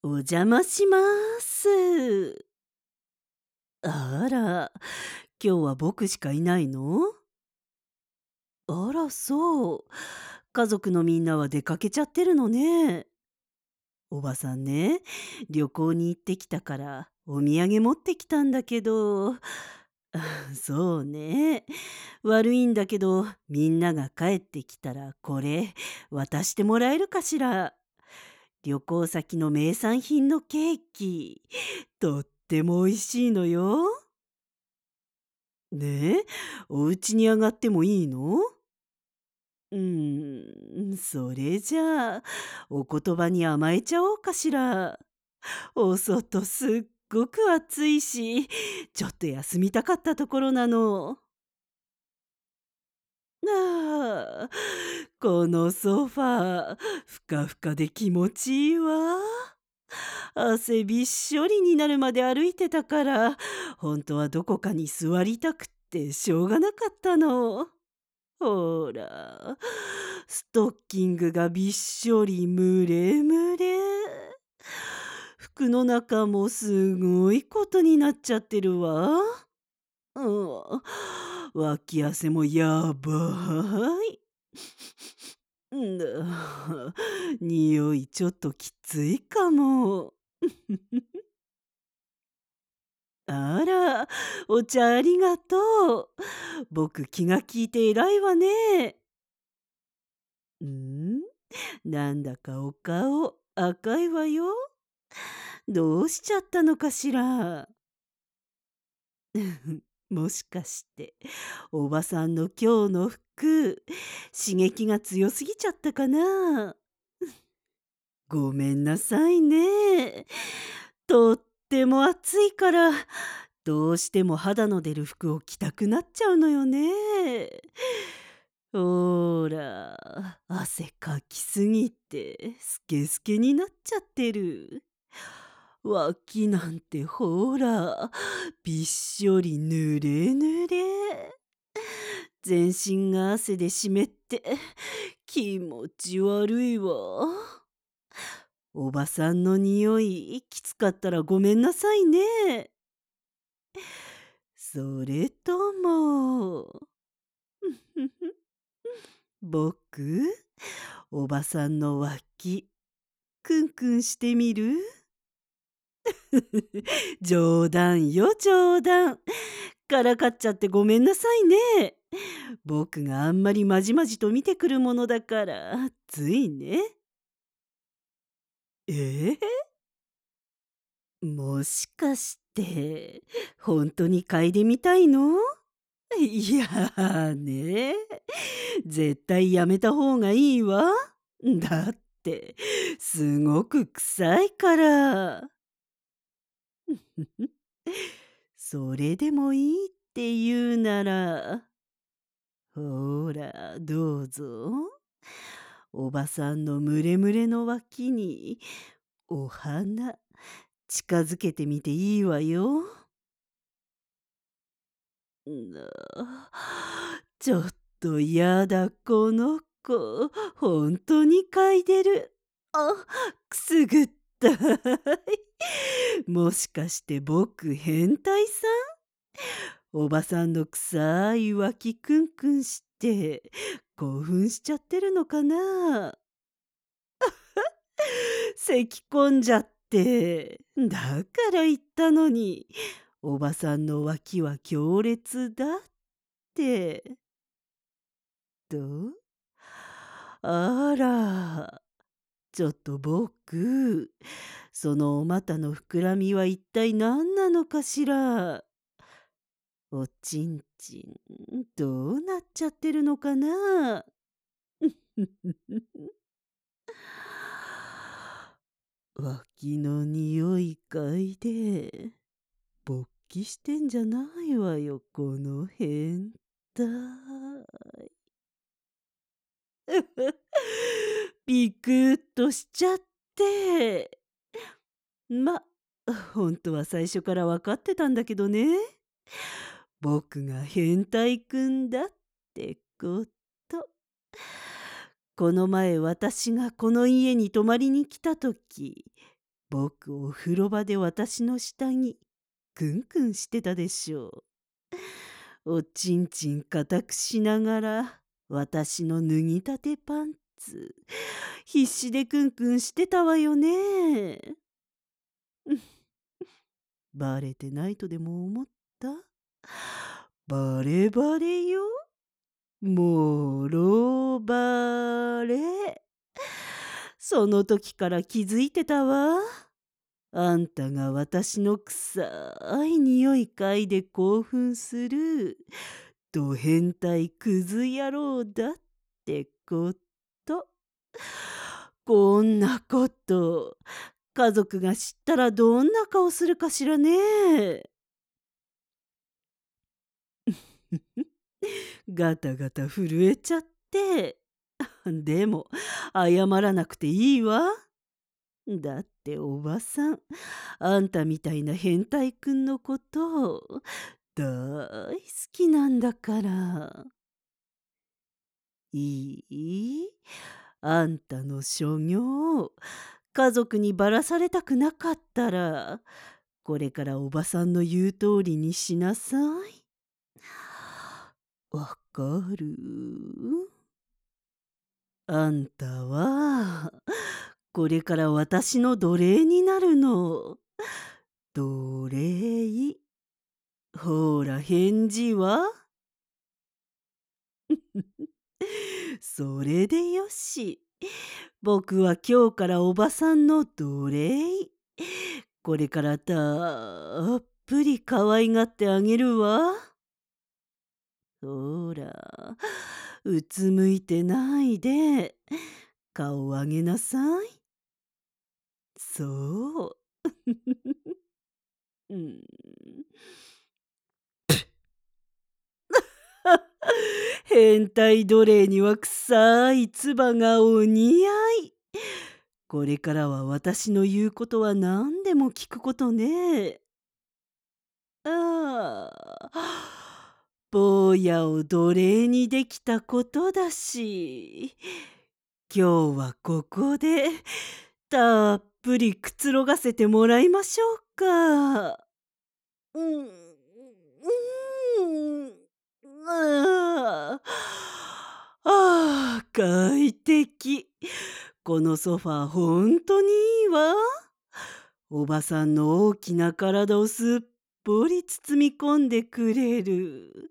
お邪魔します。あら、今日は僕しかいないの？あら、そう。家族のみんなは出かけちゃってるのね。おばさんね、旅行に行ってきたからお土産持ってきたんだけど、そうね。悪いんだけど、みんなが帰ってきたらこれ渡してもらえるかしら。旅行先の名産品のケーキ。とっても美味しいのよ。ねえ、お家に上がってもいいの？それじゃあ、お言葉に甘えちゃおうかしら。お外すっごく暑いし、ちょっと休みたかったところなの。ああ、このソファー、ふかふかで気持ちいいわ。汗びっしょりになるまで歩いてたから、本当はどこかに座りたくってしょうがなかったの。ほら、ストッキングがびっしょりむれむれ。服の中もすごいことになっちゃってるわ。うん、脇汗もやばい。んだ、匂いちょっときついかも。あら、お茶ありがとう。僕気が利いて偉いわね。んなんだかお顔赤いわよ。どうしちゃったのかしら。もしかしておばさんの今日の服刺激が強すぎちゃったかな。ごめんなさいね。とっても暑いからどうしても肌の出る服を着たくなっちゃうのよね。ほら、汗かきすぎてスケスケになっちゃってる。脇なんてほら、びっしょりぬれぬれ。全身が汗で湿って気持ち悪いわ。おばさんの匂いきつかったらごめんなさいね。それとも、僕、おばさんの脇、くんくんしてみる？冗談よ冗談。からかっちゃってごめんなさいね。僕があんまりまじまじと見てくるものだからついね。ええ、もしかして本当に嗅いでみたいの？いやーね、絶対やめた方がいいわ。だってすごく臭いから。それでもいいって言うなら、ほら、どうぞ。おばさんのムレムレの脇にお花近づけてみていいわよ。ちょっとやだ、この子。ほんとに嗅いでる。あ、くすぐったい。もしかして僕変態さん？おばさんの臭い脇クンクンして興奮しちゃってるのかな。咳き込んじゃって。だから言ったのに、おばさんの脇は強烈だって。と、あら、ちょっと僕、そのお股の膨らみは一体何なのかしら。おちんちん、どうなっちゃってるのかな。脇の匂い嗅いで、勃起してんじゃないわよ、この変態。ビクッとしちゃって。ま、ほんとは最初から分かってたんだけどね。僕が変態くんだってこと。この前私がこの家に泊まりに来た時、 僕お風呂場で私の下着クンクンしてたでしょう。おちんちん固くしながら私の脱ぎたてパンツ必死でクンクンしてたわよね。バレてないとでも思った？バレバレよ。もろバレ。その時から気づいてたわ。あんたが私の臭い匂い嗅いで興奮するド変態クズ野郎だってこと。こんなこと家族が知ったらどんな顔するかしらね。ガタガタ震えちゃって。でも謝らなくていいわ。だっておばさん、あんたみたいな変態くんのこと大好きなんだから。いい？あんたの所業、家族にばらされたくなかったら、これからおばさんの言う通りにしなさい。わかる？あんたは、これから私の奴隷になるの。奴隷。ほら返事は？それでよし。僕は今日からおばさんの奴隷。これからたっぷり可愛がってあげるわ。ほら、うつむいてないで、顔を上げなさい。そう。うん。変態奴隷には臭い唾がお似合い。これからは私の言うことは何でも聞くことね。ああ、坊やを奴隷にできたことだし、今日はここでたっぷりくつろがせてもらいましょうか。うん、うん、ああ、快適。このソファーほんとにいいわ。おばさんの大きな体をすっぽり包み込んでくれる。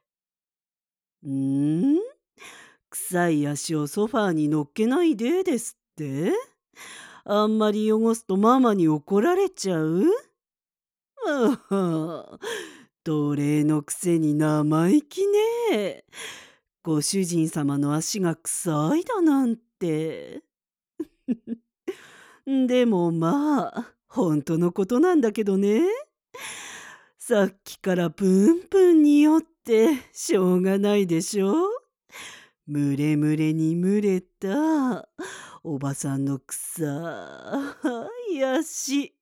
ん？臭い足をソファーに乗っけないでですって？あんまり汚すとママに怒られちゃう？あは、奴隷のくせに生意気ね。ご主人様の足が臭いだなんて。でもまあ、本当のことなんだけどね。さっきからプンプン匂ってしょうがないでしょ。むれむれに蒸れたおばさんの臭い足。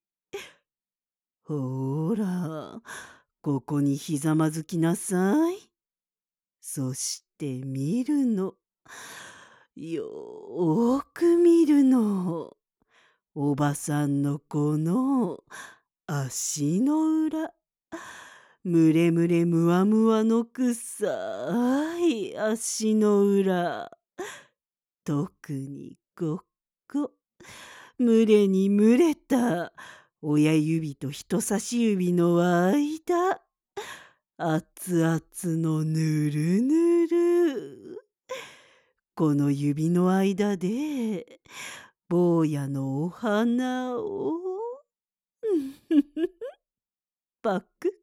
ほら、ここにひざまずきなさい。そして見るの。よーく見るの。おばさんのこの足の裏。むれむれむわむわのくさい足の裏。特にここ。むれにむれた親指と人差し指の間。熱々のぬるぬる。この指の間で、坊やのお花を、パク。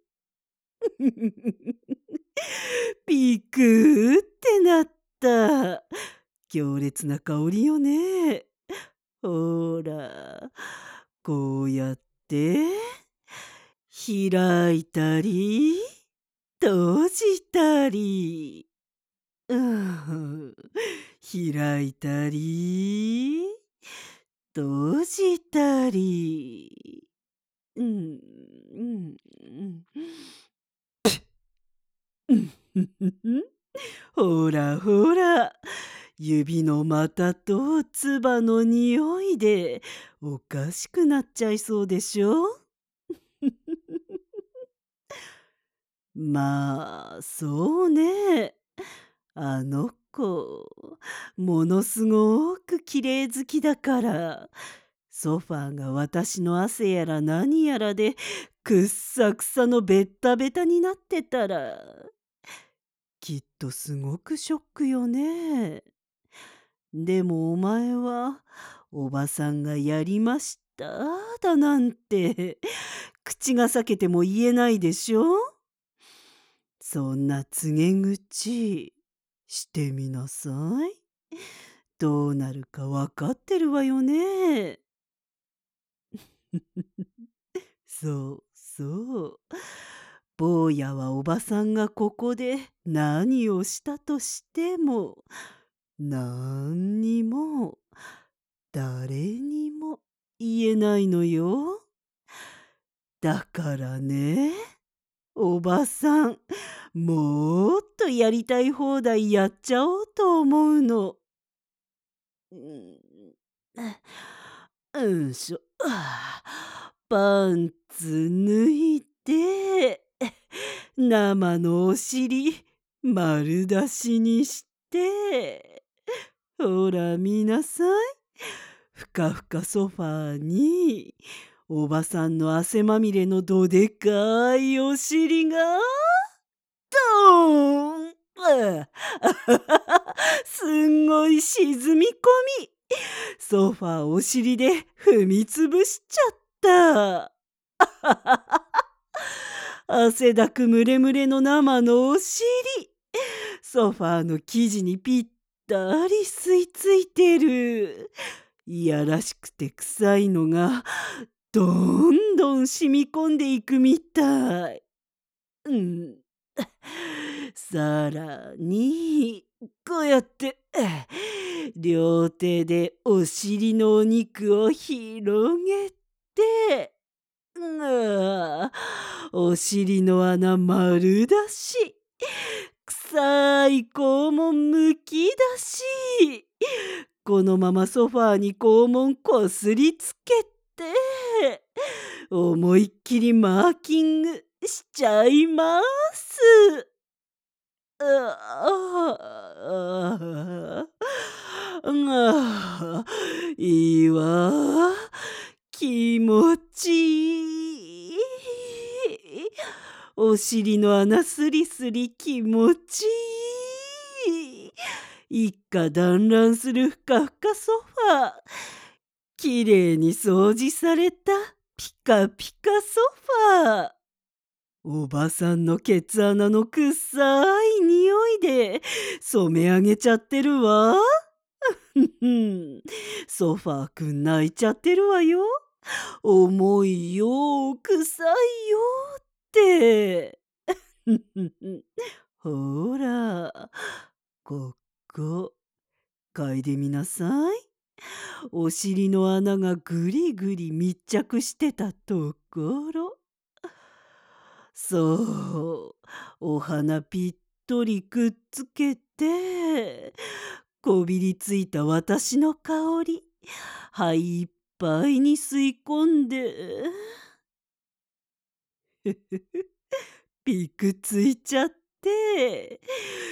ピクーってなった。強烈な香りよね。ほら、こうやって、開いたり、閉じたり。うん、開いたり、閉じたり。うん、うん、うん。ほらほら、 指の股と唾の匂いでおかしくなっちゃいそうでしょ。まあ、そうね。あの子、ものすごく綺麗好きだから、ソファーが私の汗やら何やらでくっさくさのベッタベタになってたら、きっとすごくショックよね。でもお前は、おばさんがやりましただなんて、口が裂けても言えないでしょ。そんな告げ口、してみなさい。どうなるかわかってるわよね。そうそう。坊やはおばさんがここで何をしたとしても、なんにも誰にも言えないのよ。だからね、おばさん、もっとやりたい放題やっちゃおうと思うの。うん、うんしょ。パンツ脱いで、生のお尻丸出しにして、ほら見なさい。ふかふかソファーに、おばさんの汗まみれのどでかいお尻が、ドーンすんごい沈み込み、ソファーお尻で踏みつぶしちゃった。汗だくむれむれの生のお尻。ソファーの生地にぴったり吸い付いてる。いやらしくて臭いのがどんどん染み込んでいくみたい。うん。さらに、こうやって、両手でお尻のお肉を広げて、お尻の穴丸出し。臭い肛門むき出し。このままソファーに肛門こすりつけて、思いっきりマーキングしちゃいます。いいわ。気持ちいい。お尻の穴スリスリ気持ちいい。一家団らんするふかふかソファー。きれいに掃除されたピカピカソファー。おばさんのケツ穴のくさい匂いで染め上げちゃってるわ。ソファーくん泣いちゃってるわよ。重いよ、臭いよって。ほら、ここ、嗅いでみなさい。お尻の穴がぐりぐり密着してたところ。そう、お花ぴっとりくっつけて、こびりついた私の香り、肺いっぱいに吸い込んで、ピクついちゃって、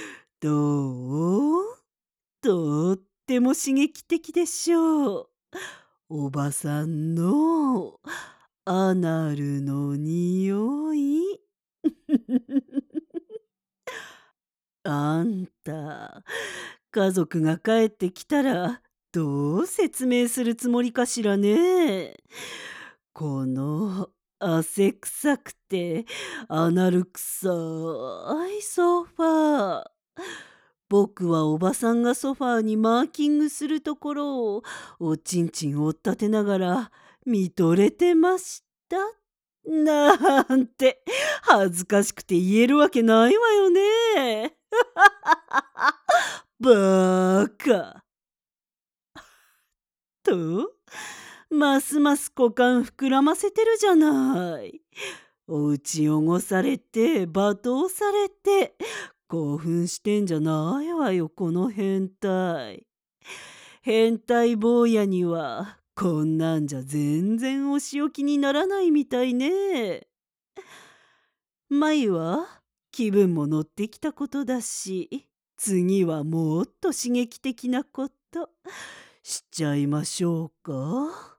どう？とっても刺激的でしょう。おばさんのアナルの匂い。あんた、家族が帰ってきたらどう説明するつもりかしらね。この汗臭くてアナル臭いソファー。僕はおばさんがソファーにマーキングするところをおちんちんを立てながら見とれてました。なんて恥ずかしくて言えるわけないわよね。バーカ。と、ますます股間膨らませてるじゃない。お家汚されて罵倒されて興奮してんじゃないわよ、この変態。変態坊やには、こんなんじゃ全然お仕置きにならないみたいね。まいは気分も乗ってきたことだし、次はもっと刺激的なことしちゃいましょうか。